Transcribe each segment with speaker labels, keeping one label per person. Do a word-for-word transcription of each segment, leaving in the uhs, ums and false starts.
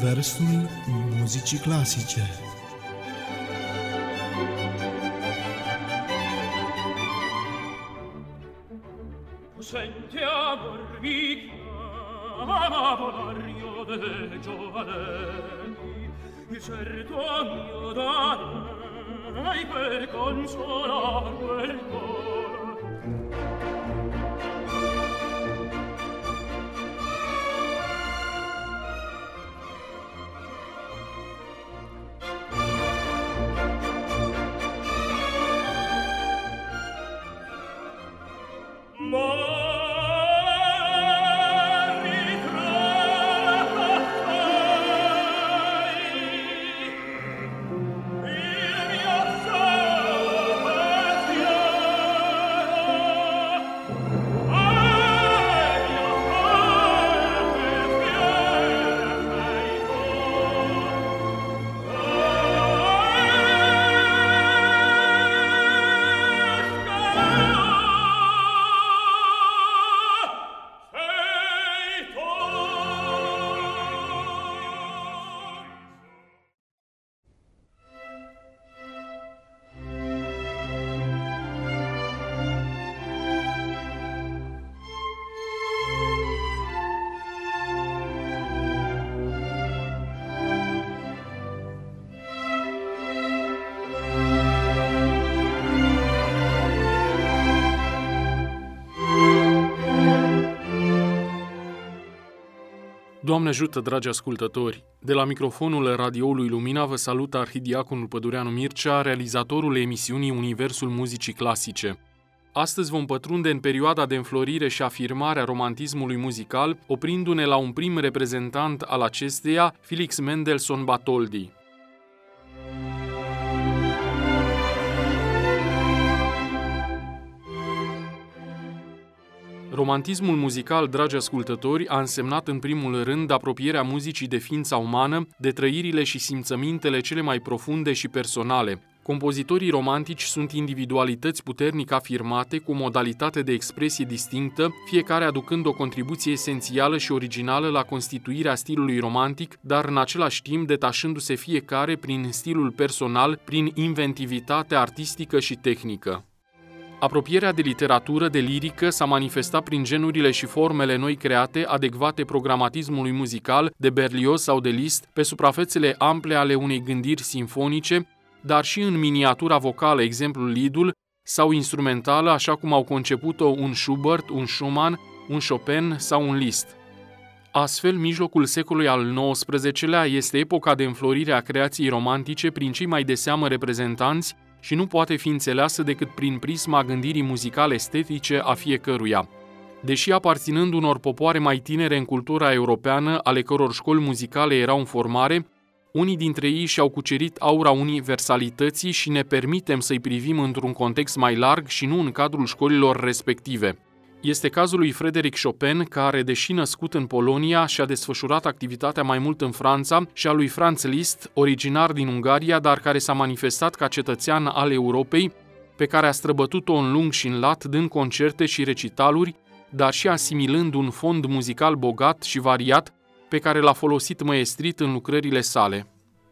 Speaker 1: Universul muzicii clasice.
Speaker 2: Sentiamo il chiamavario dei giovani, il certo mio dai per consolar quel cor.
Speaker 3: Doamne ajută, dragi ascultători! De la microfonul radioului Lumina vă salută arhidiaconul Pădureanu Mircea, realizatorul emisiunii Universul muzicii clasice. Astăzi vom pătrunde în perioada de înflorire și afirmare a romantismului muzical, oprindu-ne la un prim reprezentant al acesteia, Felix Mendelssohn Bartholdy. Romantismul muzical, dragi ascultători, a însemnat în primul rând apropierea muzicii de ființa umană, de trăirile și simțămintele cele mai profunde și personale. Compozitorii romantici sunt individualități puternic afirmate, cu o modalitate de expresie distinctă, fiecare aducând o contribuție esențială și originală la constituirea stilului romantic, dar în același timp detașându-se fiecare prin stilul personal, prin inventivitatea artistică și tehnică. Apropierea de literatură, de lirică, s-a manifestat prin genurile și formele noi create, adecvate programatismului muzical, de Berlioz sau de Liszt, pe suprafețele ample ale unei gândiri simfonice, dar și în miniatura vocală, exemplul liedul, sau instrumentală, așa cum au conceput-o un Schubert, un Schumann, un Chopin sau un Liszt. Astfel, mijlocul secolului al nouăsprezecelea este epoca de înflorire a creației romantice prin cei mai de seamă reprezentanți, și nu poate fi înțeleasă decât prin prisma gândirii muzicale estetice a fiecăruia. Deși aparținând unor popoare mai tinere în cultura europeană, ale căror școli muzicale erau în formare, unii dintre ei și-au cucerit aura universalității și ne permitem să-i privim într-un context mai larg și nu în cadrul școlilor respective. Este cazul lui Frédéric Chopin, care, deși născut în Polonia, și-a desfășurat activitatea mai mult în Franța, și a lui Franz Liszt, originar din Ungaria, dar care s-a manifestat ca cetățean al Europei, pe care a străbătut-o în lung și în lat, dând concerte și recitaluri, dar și asimilând un fond muzical bogat și variat, pe care l-a folosit măestrit în lucrările sale.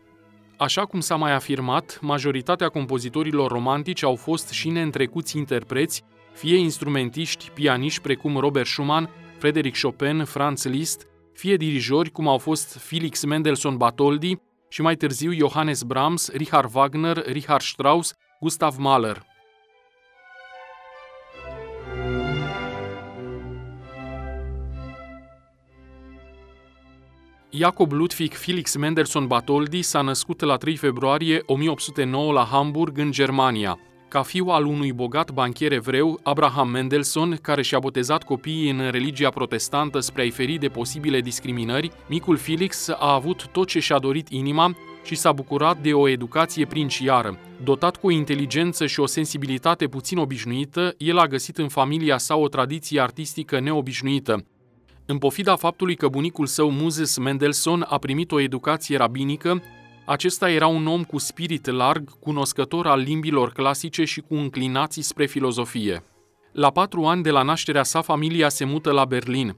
Speaker 3: Așa cum s-a mai afirmat, majoritatea compozitorilor romantici au fost și neîntrecuți interpreți, fie instrumentiști, pianiști precum Robert Schumann, Frédéric Chopin, Franz Liszt, fie dirijori cum au fost Felix Mendelssohn Bartholdy și mai târziu Johannes Brahms, Richard Wagner, Richard Strauss, Gustav Mahler. Jacob Ludwig Felix Mendelssohn Bartholdy s-a născut la trei februarie o mie opt sute nouă la Hamburg, în Germania. Ca fiu al unui bogat banchier evreu, Abraham Mendelssohn, care și-a botezat copiii în religia protestantă spre a-i feri de posibile discriminări, micul Felix a avut tot ce și-a dorit inima și s-a bucurat de o educație princiară. Dotat cu o inteligență și o sensibilitate puțin obișnuită, el a găsit în familia sa o tradiție artistică neobișnuită. În pofida faptului că bunicul său, Moses Mendelssohn, a primit o educație rabinică, acesta era un om cu spirit larg, cunoscător al limbilor clasice și cu înclinații spre filozofie. La patru ani de la nașterea sa, familia se mută la Berlin.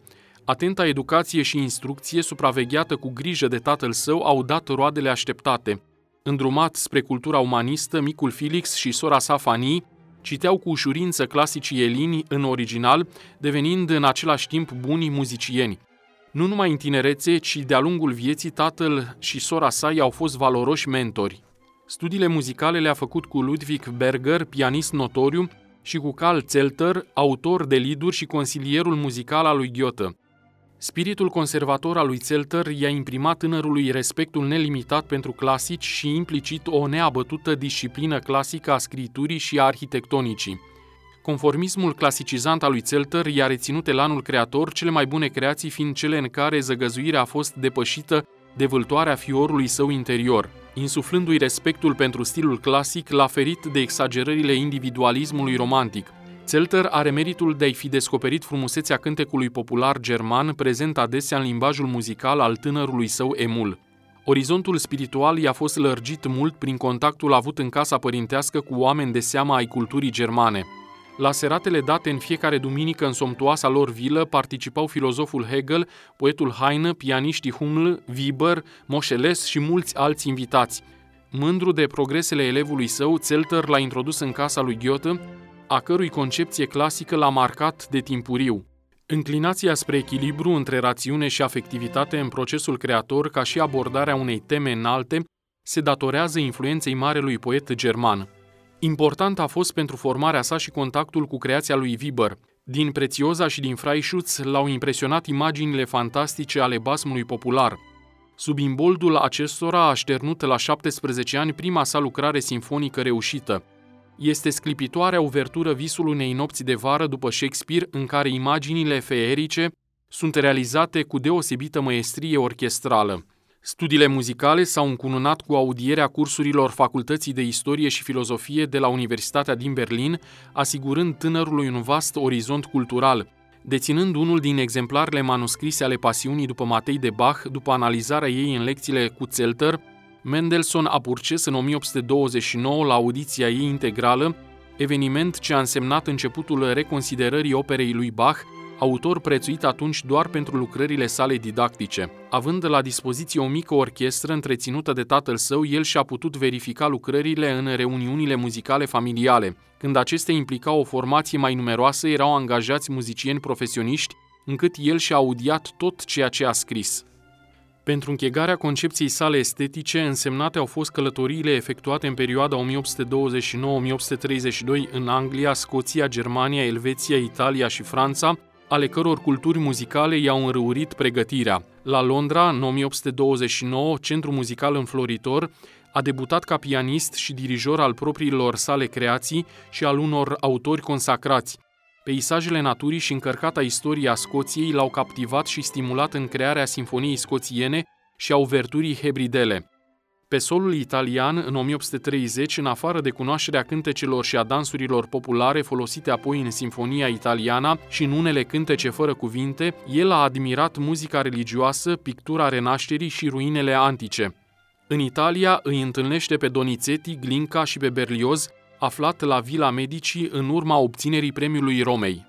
Speaker 3: Atenta educație și instrucție, supravegheată cu grijă de tatăl său, au dat roadele așteptate. Îndrumat spre cultura umanistă, micul Felix și sora sa Fanny citeau cu ușurință clasicii elini în original, devenind în același timp buni muzicieni. Nu numai în tinerețe, ci de-a lungul vieții, tatăl și sora sa i-au fost valoroși mentori. Studiile muzicale le-a făcut cu Ludwig Berger, pianist notoriu, și cu Carl Zelter, autor de lieduri și consilierul muzical al lui Goethe. Spiritul conservator al lui Zelter i-a imprimat tânărului respectul nelimitat pentru clasici și implicit o neabătută disciplină clasică a scriturii și a arhitectonicii. Conformismul clasicizant al lui Zelter i-a reținut elanul creator, cele mai bune creații fiind cele în care zăgăzuirea a fost depășită de vâltoarea fiorului său interior. Insuflându-i respectul pentru stilul clasic, l-a ferit de exagerările individualismului romantic. Zelter are meritul de a-i fi descoperit frumusețea cântecului popular german, prezent adesea în limbajul muzical al tânărului său emul. Orizontul spiritual i-a fost lărgit mult prin contactul avut în casa părintească cu oameni de seamă ai culturii germane. La seratele date în fiecare duminică în somptuoasa lor vilă participau filozoful Hegel, poetul Heine, pianiștii Hummel, Weber, Moscheles și mulți alți invitați. Mândru de progresele elevului său, Zelter l-a introdus în casa lui Goethe, a cărui concepție clasică l-a marcat de timpuriu. Înclinația spre echilibru între rațiune și afectivitate în procesul creator, ca și abordarea unei teme înalte, se datorează influenței marelui poet german. Important a fost pentru formarea sa și contactul cu creația lui Weber. Din Prețioza și din Freischütz l-au impresionat imaginile fantastice ale basmului popular. Sub imboldul acestora a așternut la șaptesprezece ani prima sa lucrare simfonică reușită. Este sclipitoarea uvertură Visul unei nopți de vară după Shakespeare, în care imaginile feerice sunt realizate cu deosebită măestrie orchestrală. Studiile muzicale s-au încununat cu audierea cursurilor Facultății de Istorie și Filozofie de la Universitatea din Berlin, asigurând tânărului un vast orizont cultural. Deținând unul din exemplarele manuscrise ale Pasiunii după Matei de Bach, după analizarea ei în lecțiile cu Zelter, Mendelssohn a purces în o mie opt sute douăzeci și nouă la audiția ei integrală, eveniment ce a însemnat începutul reconsiderării operei lui Bach, autor prețuit atunci doar pentru lucrările sale didactice. Având la dispoziție o mică orchestră întreținută de tatăl său, el și-a putut verifica lucrările în reuniunile muzicale familiale. Când acestea implicau o formație mai numeroasă, erau angajați muzicieni profesioniști, încât el și-a audiat tot ceea ce a scris. Pentru închegarea concepției sale estetice, însemnate au fost călătoriile efectuate în perioada o mie opt sute douăzeci și nouă - o mie opt sute treizeci și doi în Anglia, Scoția, Germania, Elveția, Italia și Franța, ale căror culturi muzicale i-au înrăurit pregătirea. La Londra, în o mie opt sute douăzeci și nouă, centru muzical înfloritor, a debutat ca pianist și dirijor al propriilor sale creații și al unor autori consacrați. Peisajele naturii și încărcata istoria Scoției l-au captivat și stimulat în crearea Sinfoniei Scoțiene și a uverturii Hebridele. Pe solul italian, în o mie opt sute treizeci, în afară de cunoașterea cântecelor și a dansurilor populare folosite apoi în Sinfonia Italiana și în unele cântece fără cuvinte, el a admirat muzica religioasă, pictura renașterii și ruinele antice. În Italia îi întâlnește pe Donizetti, Glinka și pe Berlioz, aflat la Villa Medici în urma obținerii premiului Romei.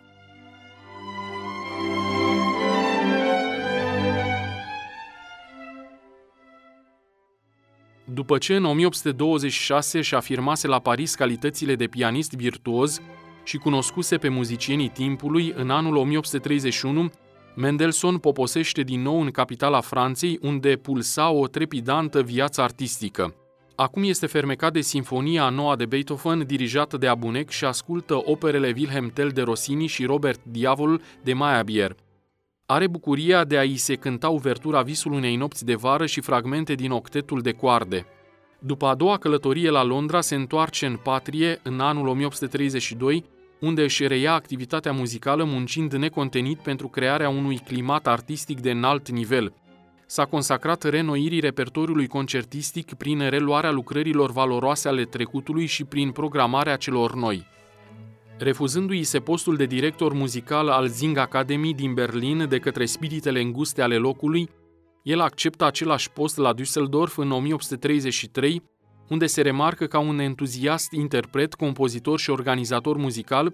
Speaker 3: După ce în o mie opt sute douăzeci și șase și afirmase la Paris calitățile de pianist virtuoz și cunoscuse pe muzicienii timpului, în anul o mie opt sute treizeci și unu, Mendelssohn poposește din nou în capitala Franței, unde pulsa o trepidantă viață artistică. Acum este fermecat de Sinfonia a noua de Beethoven, dirijată de Abunec, și ascultă operele Wilhelm Tell de Rossini și Robert Diavol de Meyerbeer. Are bucuria de a-i se cânta uvertura Visul unei nopți de vară și fragmente din octetul de coarde. După a doua călătorie la Londra, se întoarce în patrie în anul o mie opt sute treizeci și doi, unde își reia activitatea muzicală, muncind necontenit pentru crearea unui climat artistic de înalt nivel. S-a consacrat reînnoirii repertoriului concertistic prin reluarea lucrărilor valoroase ale trecutului și prin programarea celor noi. Refuzându-i se postul de director muzical al Sing Academy din Berlin de către spiritele înguste ale locului, el acceptă același post la Düsseldorf în o mie opt sute treizeci și trei, unde se remarcă ca un entuziast interpret, compozitor și organizator muzical,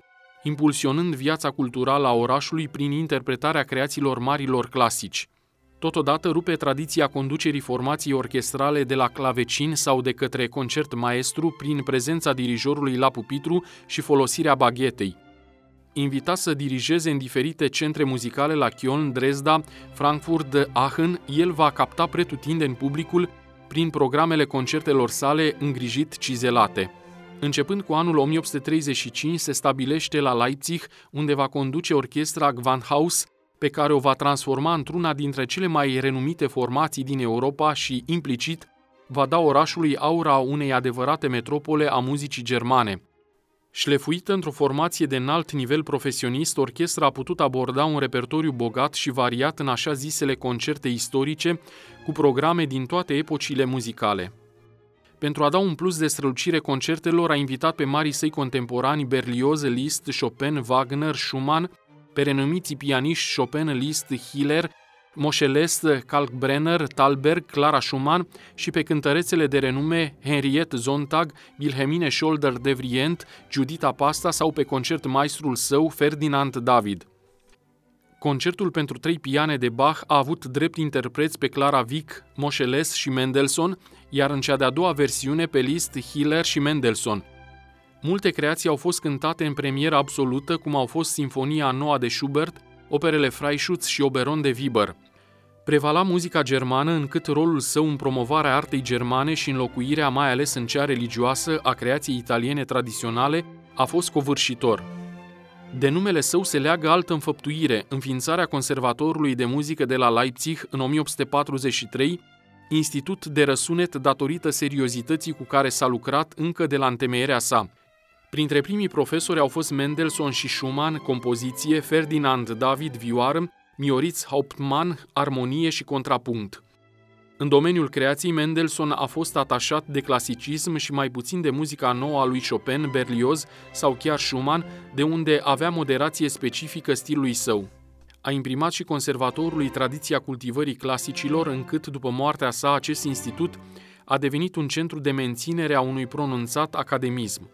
Speaker 3: impulsionând viața culturală a orașului prin interpretarea creațiilor marilor clasici. Totodată rupe tradiția conducerii formației orchestrale de la clavecin sau de către concert maestru prin prezența dirijorului la pupitru și folosirea baghetei. Invitat să dirigeze în diferite centre muzicale la Köln, Dresda, Frankfurt, Aachen, el va capta pretutindeni publicul prin programele concertelor sale îngrijit cizelate. Începând cu anul o mie opt sute treizeci și cinci, se stabilește la Leipzig, unde va conduce orchestra Gewandhaus, pe care o va transforma într-una dintre cele mai renumite formații din Europa și, implicit, va da orașului aura unei adevărate metropole a muzicii germane. Șlefuită într-o formație de înalt nivel profesionist, orchestra a putut aborda un repertoriu bogat și variat în așa zisele concerte istorice, cu programe din toate epocile muzicale. Pentru a da un plus de strălucire concertelor, a invitat pe marii săi contemporani Berlioz, Liszt, Chopin, Wagner, Schumann, pe renumiții pianiști Chopin, Liszt, Hiller, Moscheles, Kalkbrenner, Thalberg, Clara Schumann și pe cântărețele de renume Henriette Sontag, Wilhelmine Scholder de Vrient, Giuditta Pasta sau pe concertmaistrul său Ferdinand David. Concertul pentru trei piane de Bach a avut drept interpreți pe Clara Wieck, Moscheles și Mendelssohn, iar în cea de-a doua versiune pe Liszt, Hiller și Mendelssohn. Multe creații au fost cântate în premieră absolută, cum au fost Sinfonia a noua de Schubert, operele Freischütz și Oberon de Weber. Prevala muzica germană, încât rolul său în promovarea artei germane și înlocuirea, mai ales în cea religioasă, a creației italiene tradiționale, a fost covârșitor. De numele său se leagă altă înfăptuire, înființarea Conservatorului de Muzică de la Leipzig în o mie opt sute patruzeci și trei, institut de răsunet datorită seriozității cu care s-a lucrat încă de la întemeierea sa. Printre primii profesori au fost Mendelssohn și Schumann, compoziție, Ferdinand David, vioară, Moritz Hauptmann, armonie și contrapunct. În domeniul creației, Mendelssohn a fost atașat de clasicism și mai puțin de muzica nouă a lui Chopin, Berlioz sau chiar Schumann, de unde avea moderație specifică stilului său. A imprimat și conservatorului tradiția cultivării clasicilor, încât, după moartea sa, acest institut a devenit un centru de menținere a unui pronunțat academism.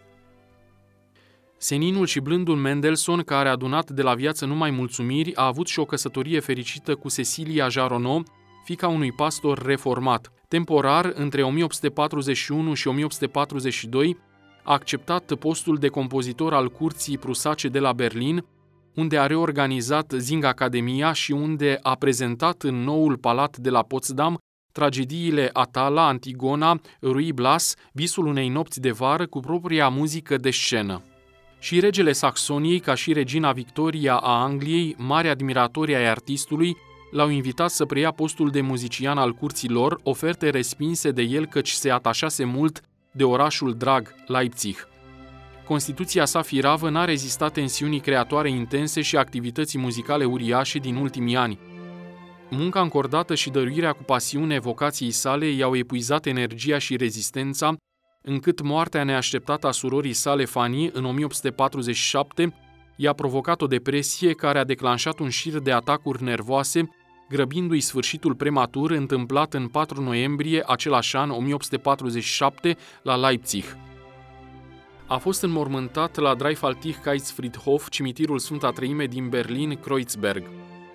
Speaker 3: Seninul și blândul Mendelssohn, care a adunat de la viață numai mulțumiri, a avut și o căsătorie fericită cu Cecilia Jaronot, fiica unui pastor reformat. Temporar, între o mie opt sute patruzeci și unu și o mie opt sute patruzeci și doi, a acceptat postul de compozitor al curții prusace de la Berlin, unde a reorganizat Singakademia și unde a prezentat în noul palat de la Potsdam tragediile Atala, Antigona, Ruy Blas, Visul unei nopți de vară cu propria muzică de scenă. Și regele Saxoniei, ca și regina Victoria a Angliei, mari admiratori ai artistului, l-au invitat să preia postul de muzician al curții lor, oferte respinse de el căci se atașase mult de orașul drag, Leipzig. Constituția sa firavă n-a rezistat tensiunii creatoare intense și activității muzicale uriașe din ultimii ani. Munca încordată și dăruirea cu pasiune vocației sale i-au epuizat energia și rezistența, încât moartea neașteptată a surorii sale Fanny în o mie opt sute patruzeci și șapte i-a provocat o depresie care a declanșat un șir de atacuri nervoase, grăbindu-i sfârșitul prematur întâmplat în patru noiembrie același an o mie opt sute patruzeci și șapte la Leipzig. A fost înmormântat la Dreifaltigkeitsfriedhof, cimitirul Sfânta Treime din Berlin, Kreuzberg.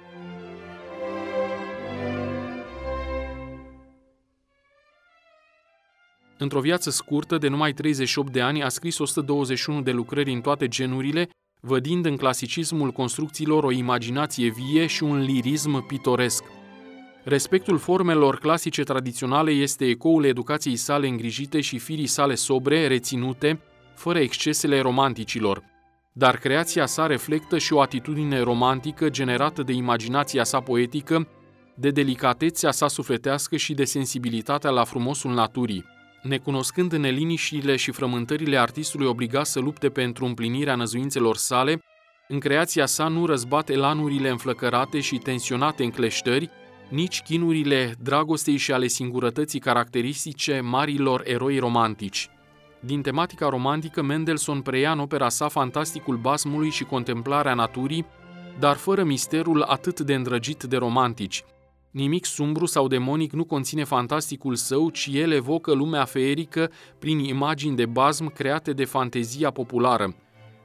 Speaker 3: Într-o viață scurtă, de numai treizeci și opt de ani, a scris o sută douăzeci și unu de lucrări în toate genurile, vădind în clasicismul construcțiilor o imaginație vie și un lirism pitoresc. Respectul formelor clasice tradiționale este ecoul educației sale îngrijite și firii sale sobre, reținute, fără excesele romanticilor. Dar creația sa reflectă și o atitudine romantică generată de imaginația sa poetică, de delicatețea sa sufletească și de sensibilitatea la frumosul naturii. Necunoscând neliniștile și frământările artistului obligat să lupte pentru împlinirea năzuințelor sale, în creația sa nu răzbat elanurile înflăcărate și tensionate încleștări, nici chinurile dragostei și ale singurătății caracteristice marilor eroi romantici. Din tematica romantică, Mendelssohn preia în opera sa fantasticul basmului și contemplarea naturii, dar fără misterul atât de îndrăgit de romantici. Nimic sumbru sau demonic nu conține fantasticul său, ci el evocă lumea feerică prin imagini de basm create de fantezia populară.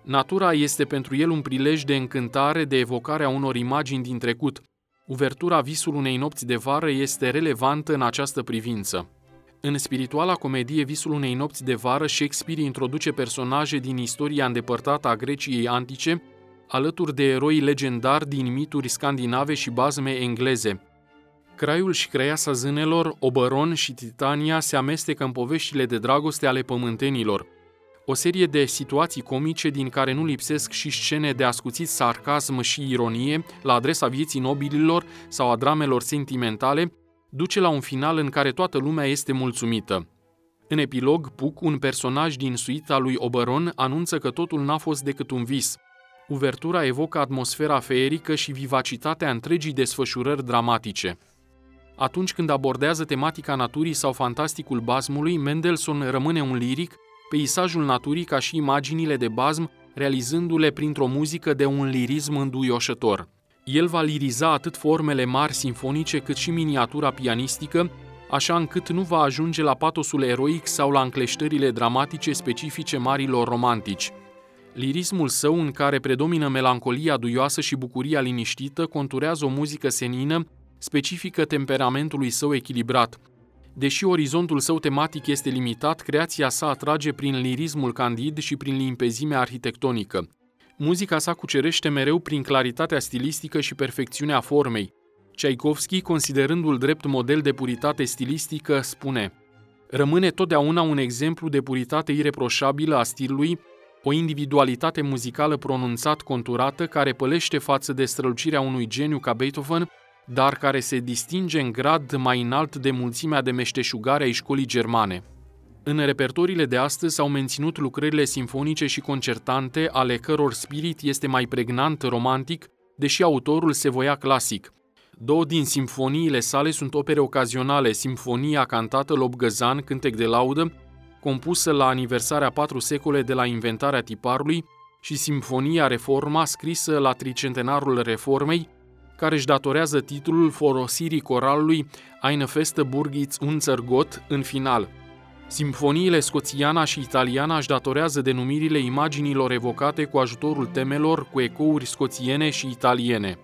Speaker 3: Natura este pentru el un prilej de încântare, de evocare a unor imagini din trecut. Uvertura Visul unei nopți de vară este relevantă în această privință. În spirituala comedie Visul unei nopți de vară, Shakespeare introduce personaje din istoria îndepărtată a Greciei antice, alături de eroi legendari din mituri scandinave și bazme engleze. Craiul și creiasa zânelor, Oberon și Titania se amestecă în poveștile de dragoste ale pământenilor. O serie de situații comice din care nu lipsesc și scene de ascuțit sarcasm și ironie la adresa vieții nobililor sau a dramelor sentimentale, duce la un final în care toată lumea este mulțumită. În epilog, Puck, un personaj din suita lui Oberon, anunță că totul n-a fost decât un vis. Uvertura evocă atmosfera feerică și vivacitatea întregii desfășurări dramatice. Atunci când abordează tematica naturii sau fantasticul basmului, Mendelssohn rămâne un liric, peisajul naturii ca și imaginile de basm, realizându-le printr-o muzică de un lirism înduioșător. El va liriza atât formele mari sinfonice cât și miniatura pianistică, așa încât nu va ajunge la patosul eroic sau la încleștările dramatice specifice marilor romantici. Lirismul său, în care predomină melancolia duioasă și bucuria liniștită, conturează o muzică senină, specifică temperamentului său echilibrat. Deși orizontul său tematic este limitat, creația sa atrage prin lirismul candid și prin limpezimea arhitectonică. Muzica sa cucerește mereu prin claritatea stilistică și perfecțiunea formei. Tchaikovsky, considerându-l drept model de puritate stilistică, spune: rămâne totdeauna un exemplu de puritate ireproșabilă a stilului, o individualitate muzicală pronunțat conturată care pălește față de strălucirea unui geniu ca Beethoven, dar care se distinge în grad mai înalt de mulțimea de meșteșugare ai școlii germane. În repertoriile de astăzi s-au menținut lucrările simfonice și concertante, ale căror spirit este mai pregnant romantic, deși autorul se voia clasic. Două din simfoniile sale sunt opere ocazionale: Simfonia cantată Lobgăzan, cântec de laudă, compusă la aniversarea patru secole de la inventarea tiparului, și Simfonia Reforma, scrisă la tricentenarul Reformei, care își datorează titlul folosirii coralului Eine feste Burgitz unser Gott în final. Simfoniile scoțiana și italiana își datorează denumirile imaginilor evocate cu ajutorul temelor cu ecouri scoțiene și italiene.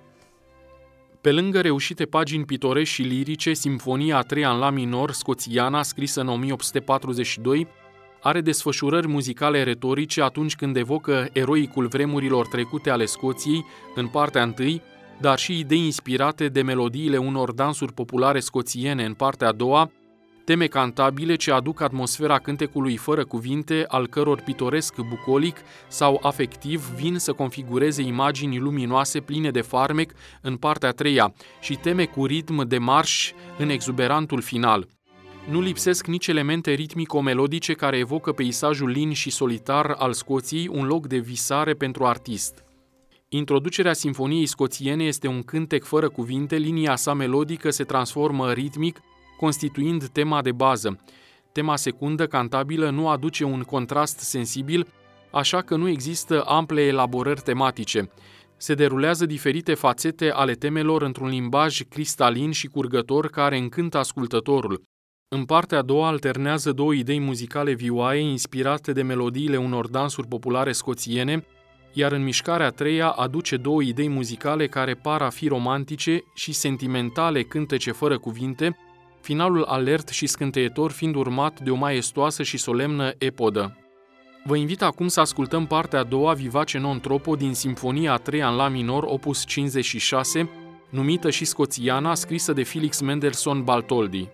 Speaker 3: Pe lângă reușite pagini pitorești și lirice, Simfonia a treia în la minor, scoțiana, scrisă în o mie opt sute patruzeci și doi, are desfășurări muzicale retorice atunci când evocă eroicul vremurilor trecute ale Scoției, în partea întâi, dar și idei inspirate de melodiile unor dansuri populare scoțiene în partea a doua, teme cantabile ce aduc atmosfera cântecului fără cuvinte, al căror pitoresc bucolic sau afectiv vin să configureze imagini luminoase pline de farmec în partea a treia și teme cu ritm de marș în exuberantul final. Nu lipsesc nici elemente ritmico-melodice care evocă peisajul lin și solitar al Scoției, un loc de visare pentru artist. Introducerea simfoniei scoțiene este un cântec fără cuvinte, linia sa melodică se transformă ritmic, constituind tema de bază. Tema secundă, cantabilă, nu aduce un contrast sensibil, așa că nu există ample elaborări tematice. Se derulează diferite fațete ale temelor într-un limbaj cristalin și curgător care încântă ascultătorul. În partea a doua alternează două idei muzicale vioaie inspirate de melodiile unor dansuri populare scoțiene, iar în mișcarea a treia aduce două idei muzicale care par a fi romantice și sentimentale cântece fără cuvinte, finalul alert și scânteietor fiind urmat de o maestoasă și solemnă epodă. Vă invit acum să ascultăm partea a doua, Vivace non troppo, din Simfonia a treia în la minor, opus cincizeci și șase, numită și scoțiana, scrisă de Felix Mendelssohn Bartholdy.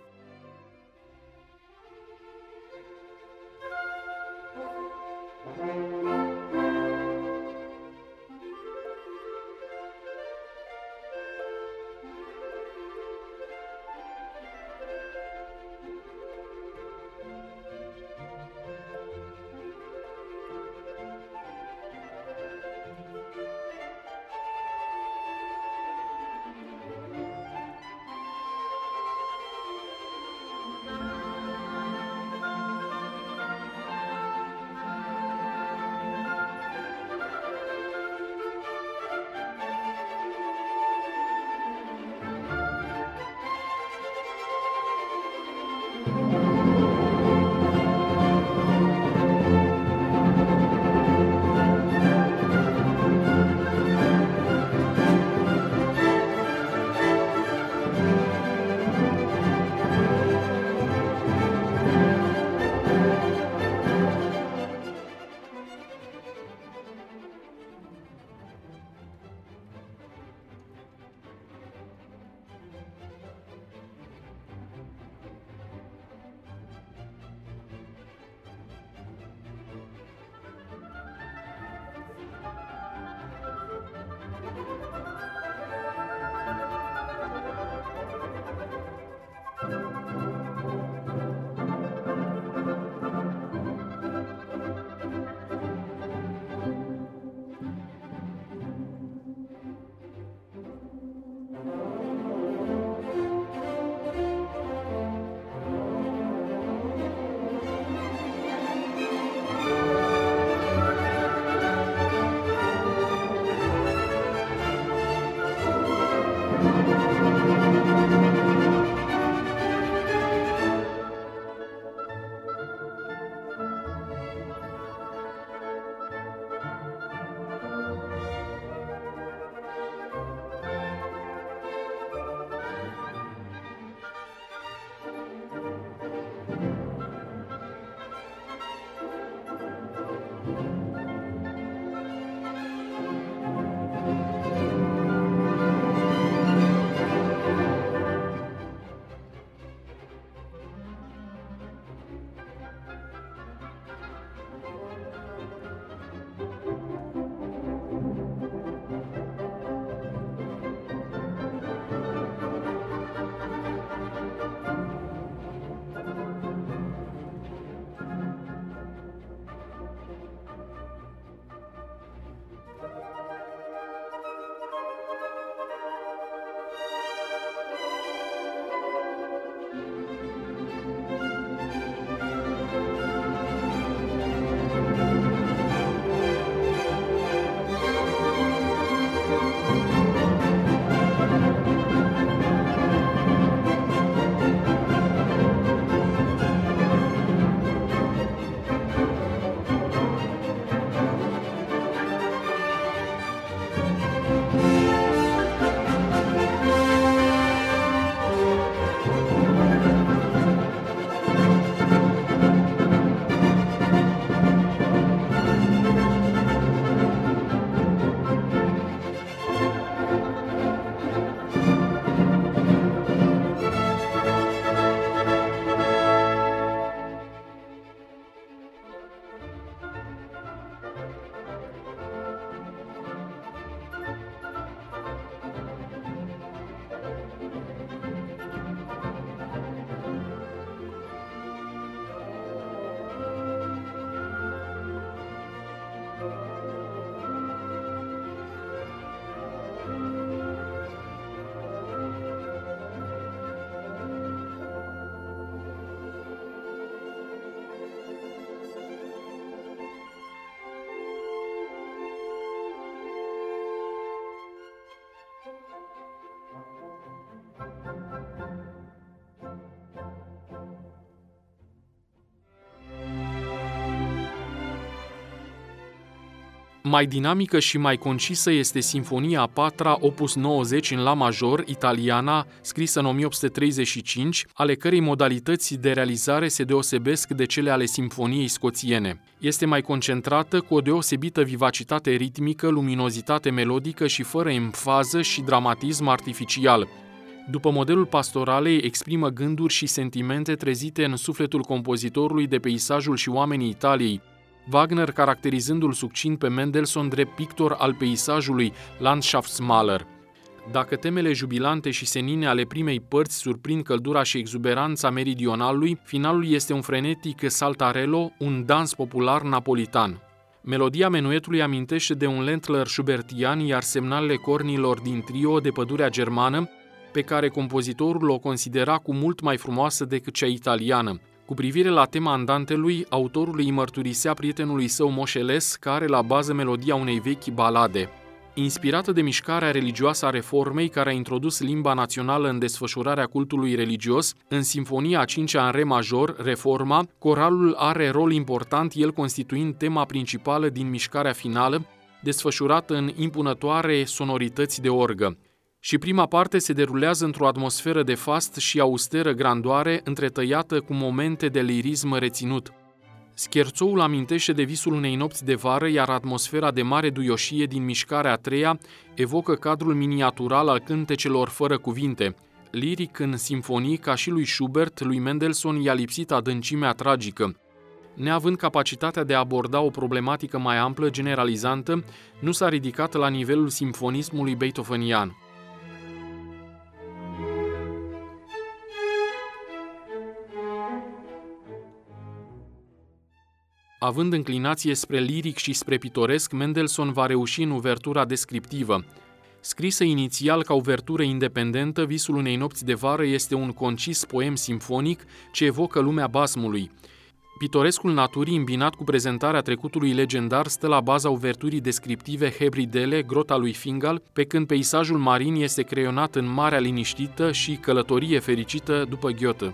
Speaker 3: Mai dinamică și mai concisă este Sinfonia a patra, opus nouăzeci în la major, italiana, scrisă în o mie opt sute treizeci și cinci, ale cărei modalități de realizare se deosebesc de cele ale simfoniei scoțiene. Este mai concentrată, cu o deosebită vivacitate ritmică, luminozitate melodică și fără emfază și dramatism artificial. După modelul pastoralei, exprimă gânduri și sentimente trezite în sufletul compozitorului de peisajul și oamenii Italiei, Wagner caracterizându-l succint pe Mendelssohn drept pictor al peisajului, Landschaftsmaler. Dacă temele jubilante și senine ale primei părți surprind căldura și exuberanța meridionalului, finalul este un frenetic saltarello, un dans popular napolitan. Melodia menuetului amintește de un Ländler schubertian, iar semnalele cornilor din trio de pădurea germană, pe care compozitorul o considera cu mult mai frumoasă decât cea italiană. Cu privire la tema andantelui, autorul îi mărturisea prietenului său moșeles, care are la bază melodia unei vechi balade. Inspirată de mișcarea religioasă a Reformei, care a introdus limba națională în desfășurarea cultului religios, în Sinfonia a cincea în re major, Reforma, coralul are rol important, el constituind tema principală din mișcarea finală, desfășurată în impunătoare sonorități de orgă. Și prima parte se derulează într-o atmosferă de fast și austeră grandoare, întretăiată cu momente de lirism reținut. Scherzoul amintește de visul unei nopți de vară, iar atmosfera de mare duioșie din mișcarea a treia evocă cadrul miniatural al cântecelor fără cuvinte. Liric în simfonii, ca și lui Schubert, lui Mendelssohn i-a lipsit adâncimea tragică. Neavând capacitatea de a aborda o problematică mai amplă, generalizantă, nu s-a ridicat la nivelul simfonismului beethovenian. Având înclinație spre liric și spre pitoresc, Mendelssohn va reuși în uvertura descriptivă. Scrisă inițial ca uvertură independentă, Visul unei nopți de vară este un concis poem simfonic ce evocă lumea basmului. Pitorescul naturii, îmbinat cu prezentarea trecutului legendar, stă la baza uverturii descriptive Hebridele, Grota lui Fingal, pe când peisajul marin este creionat în Marea liniștită și Călătorie fericită după Goethe.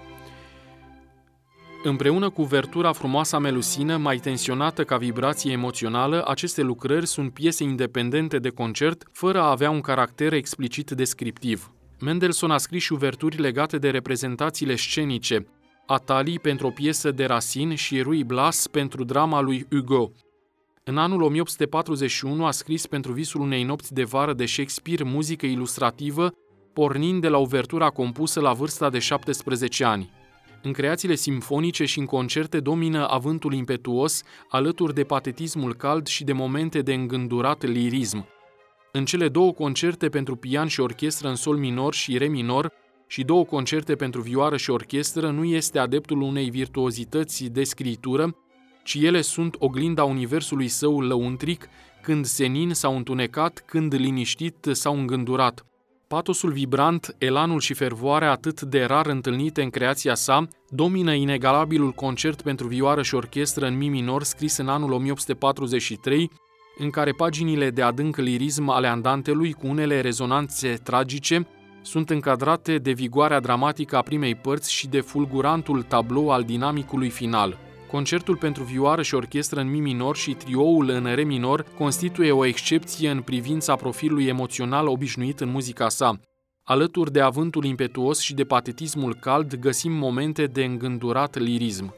Speaker 3: Împreună cu uvertura frumoasă a Melusină, mai tensionată ca vibrație emoțională, aceste lucrări sunt piese independente de concert, fără a avea un caracter explicit descriptiv. Mendelssohn a scris și uverturi legate de reprezentațiile scenice, Athalie pentru o piesă de Racine și Ruy Blas pentru drama lui Hugo. În anul o mie opt sute patruzeci și unu a scris pentru Visul unei nopți de vară de Shakespeare muzică ilustrativă, pornind de la uvertura compusă la vârsta de șaptesprezece ani. În creațiile simfonice și în concerte domină avântul impetuos, alături de patetismul cald și de momente de îngândurat lirism. În cele două concerte pentru pian și orchestră în sol minor și re minor și două concerte pentru vioară și orchestră nu este adeptul unei virtuozități de scritură, ci ele sunt oglinda universului său lăuntric, când senin sau întunecat, când liniștit sau îngândurat. Patosul vibrant, elanul și fervoarea atât de rar întâlnite în creația sa, domină inegalabilul concert pentru vioară și orchestră în mi minor, scris în anul o mie opt sute patruzeci și trei, în care paginile de adânc lirism ale andantelui, cu unele rezonanțe tragice, sunt încadrate de vigoarea dramatică a primei părți și de fulgurantul tablou al dinamicului final. Concertul pentru vioară și orchestră în mi minor și trioul în re minor constituie o excepție în privința profilului emoțional obișnuit în muzica sa. Alături de avântul impetuos și de patetismul cald, găsim momente de îngândurat lirism.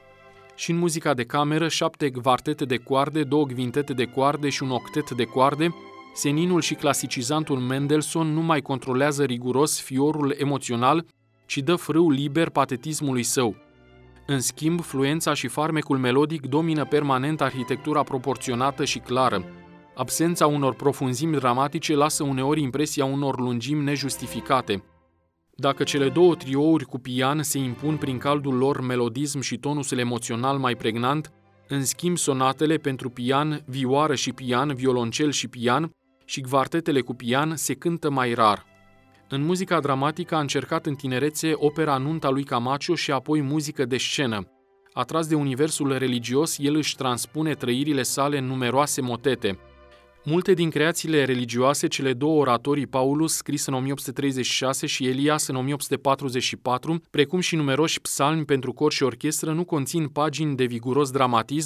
Speaker 3: Și în muzica de cameră, șapte quartete de coarde, două gvintete de coarde și un octet de coarde, seninul și clasicizantul Mendelssohn nu mai controlează riguros fiorul emoțional, ci dă frâu liber patetismului său. În schimb, fluența și farmecul melodic domină permanent arhitectura proporționată și clară. Absența unor profunzimi dramatice lasă uneori impresia unor lungimi nejustificate. Dacă cele două triouri cu pian se impun prin caldul lor melodism și tonusul emoțional mai pregnant, în schimb sonatele pentru pian, vioară și pian, violoncel și pian și quartetele cu pian se cântă mai rar. În muzica dramatică a încercat în tinerețe opera Nunta lui Camacho și apoi muzică de scenă. Atras de universul religios, el își transpune trăirile sale în numeroase motete. Multe din creațiile religioase, cele două oratorii Paulus, scris în o mie opt sute treizeci și șase, și Elias în o mie opt sute patruzeci și patru, precum și numeroși psalmi pentru cor și orchestră, nu conțin pagini de viguros dramatism,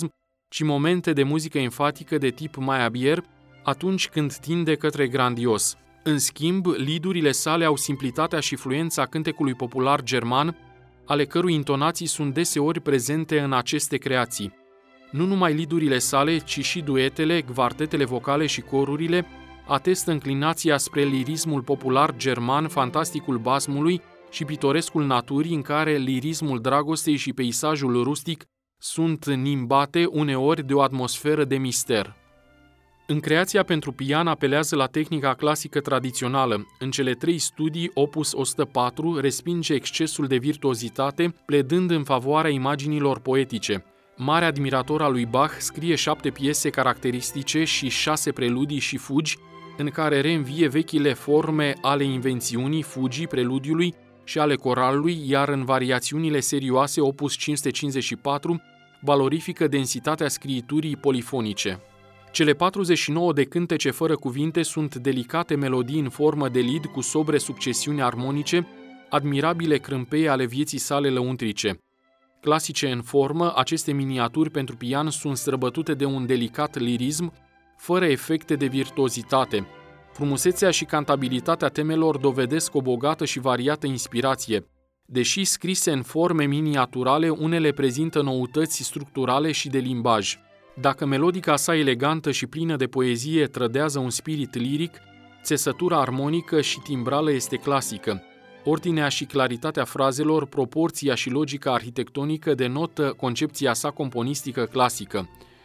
Speaker 3: ci momente de muzică enfatică de tip Meyerbeer, atunci când tinde către grandios. În schimb, lidurile sale au simplitatea și fluența cântecului popular german, ale cărui intonații sunt deseori prezente în aceste creații. Nu numai lidurile sale, ci și duetele, quartetele vocale și corurile atestă înclinația spre lirismul popular german, fantasticul basmului și pitorescul naturii, în care lirismul dragostei și peisajul rustic sunt nimbate uneori de o atmosferă de mister. În creația pentru pian apelează la tehnica clasică tradițională. În cele trei studii, opus o sută patru respinge excesul de virtuozitate, pledând în favoarea imaginilor poetice. Mare admirator al lui Bach, scrie șapte piese caracteristice și șase preludii și fugi, în care reînvie vechile forme ale invențiunii, fugii, preludiului și ale coralului, iar în variațiunile serioase, opus cinci sute cincizeci și patru, valorifică densitatea scriiturii polifonice. Cele patruzeci și nouă de cântece fără cuvinte sunt delicate melodii în formă de lied cu sobre succesiuni armonice, admirabile crâmpei ale vieții sale lăuntrice. Clasice în formă, aceste miniaturi pentru pian sunt străbătute de un delicat lirism, fără efecte de virtuozitate. Frumusețea și cantabilitatea temelor dovedesc o bogată și variată inspirație. Deși scrise în forme miniaturale, unele prezintă noutăți structurale și de limbaj. Dacă melodica sa elegantă și plină de poezie trădează un spirit liric, țesătura armonică și timbrală este clasică. Ordinea și claritatea frazelor, proporția și logica arhitectonică denotă concepția sa componistică clasică.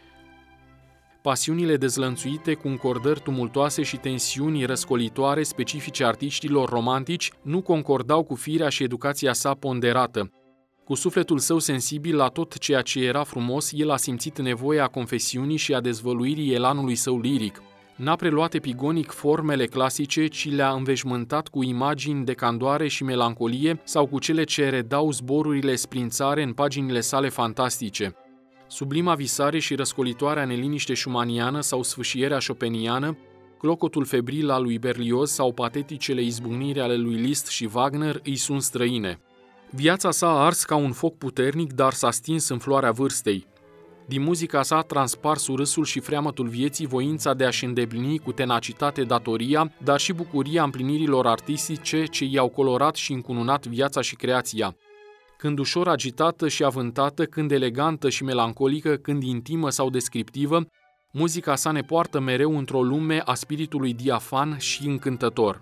Speaker 3: Pasiunile dezlănțuite cu încordări tumultoase și tensiuni răscolitoare specifice artiștilor romantici nu concordau cu firea și educația sa ponderată. Cu sufletul său sensibil la tot ceea ce era frumos, el a simțit nevoia confesiunii și a dezvăluirii elanului său liric. N-a preluat epigonic formele clasice, ci le-a înveșmântat cu imagini de candoare și melancolie sau cu cele ce redau zborurile sprințare în paginile sale fantastice. Sublima visare și răscolitoarea neliniște șumaniană sau sfâșierea șopeniană, clocotul febril al lui Berlioz sau pateticele izbucniri ale lui Liszt și Wagner îi sunt străine. Viața sa a ars ca un foc puternic, dar s-a stins în floarea vârstei. Din muzica sa transpar surâsul și freamătul vieții, voința de a-și îndeplini cu tenacitate datoria, dar și bucuria împlinirilor artistice ce i-au colorat și încununat viața și creația. Când ușor agitată și avântată, când elegantă și melancolică, când intimă sau descriptivă, muzica sa ne poartă mereu într-o lume a spiritului diafan și încântător.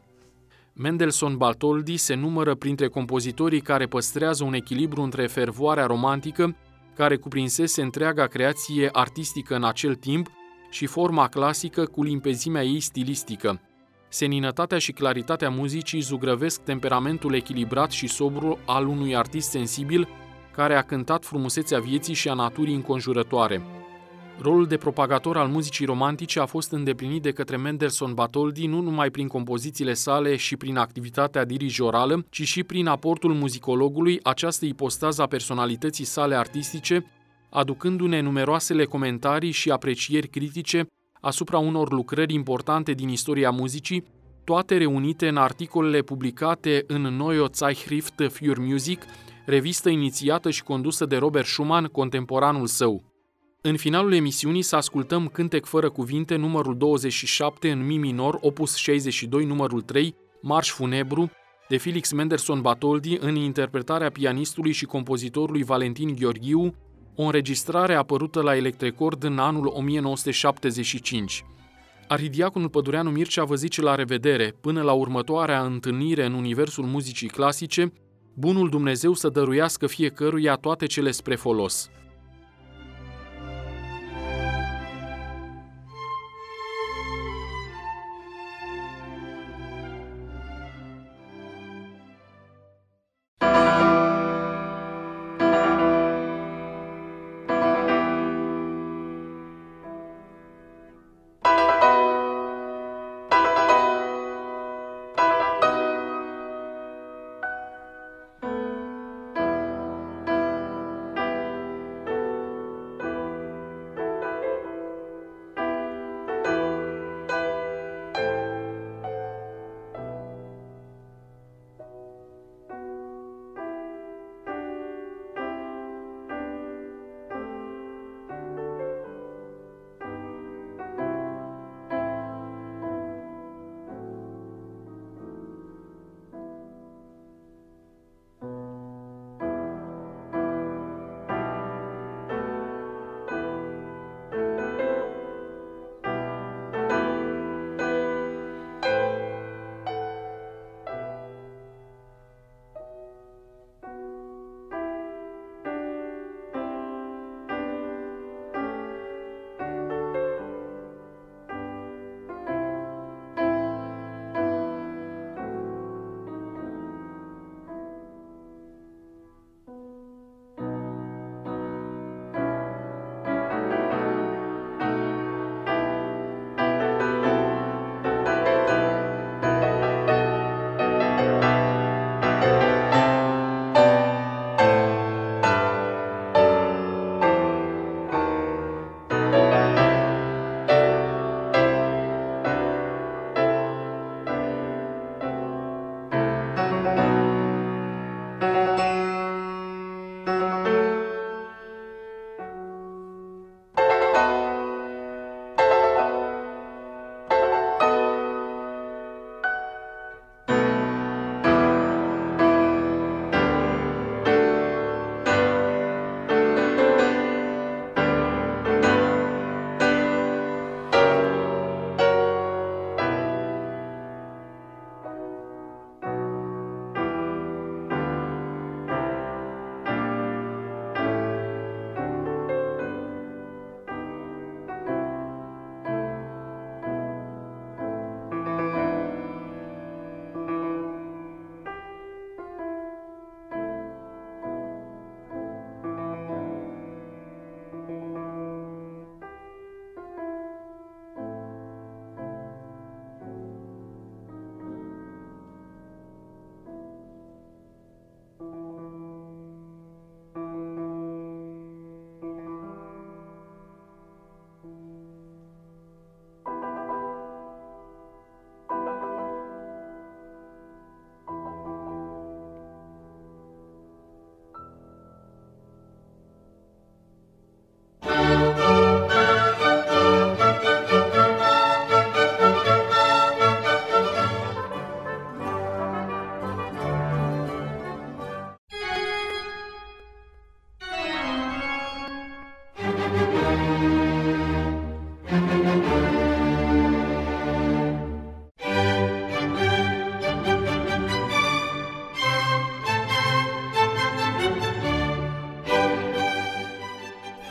Speaker 3: Mendelssohn-Bartholdy se numără printre compozitorii care păstrează un echilibru între fervoarea romantică, care cuprinsese întreaga creație artistică în acel timp, și forma clasică cu limpezimea ei stilistică. Seninătatea și claritatea muzicii zugrăvesc temperamentul echilibrat și sobru al unui artist sensibil care a cântat frumusețea vieții și a naturii înconjurătoare. Rolul de propagator al muzicii romantice a fost îndeplinit de către Mendelssohn-Bartholdy nu numai prin compozițiile sale și prin activitatea dirijorală, ci și prin aportul muzicologului, această ipostază a personalității sale artistice, aducându-ne numeroasele comentarii și aprecieri critice asupra unor lucrări importante din istoria muzicii, toate reunite în articolele publicate în Neue Zeitschrift für Musik, revistă inițiată și condusă de Robert Schumann, contemporanul său. În finalul emisiunii să ascultăm Cântec fără cuvinte, numărul douăzeci și șapte, în mi minor, opus șaizeci și doi, numărul trei, Marș funebru, de Felix Mendelssohn-Bartholdy, în interpretarea pianistului și compozitorului Valentin Gheorghiu, o înregistrare apărută la Electrecord în anul o mie nouă sute șaptezeci și cinci. Arhidiaconul Pădureanu Mircea vă zice la revedere, până la următoarea întâlnire în universul muzicii clasice, bunul Dumnezeu să dăruiască fiecăruia toate cele spre folos.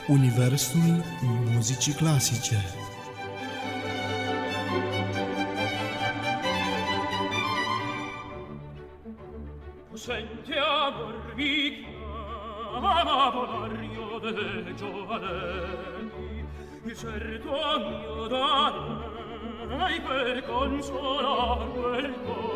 Speaker 1: Universul muzicii clasice.
Speaker 2: Senti amor mi chiama Polario de giovanelli, il certo mio darai per consolar quel cuore.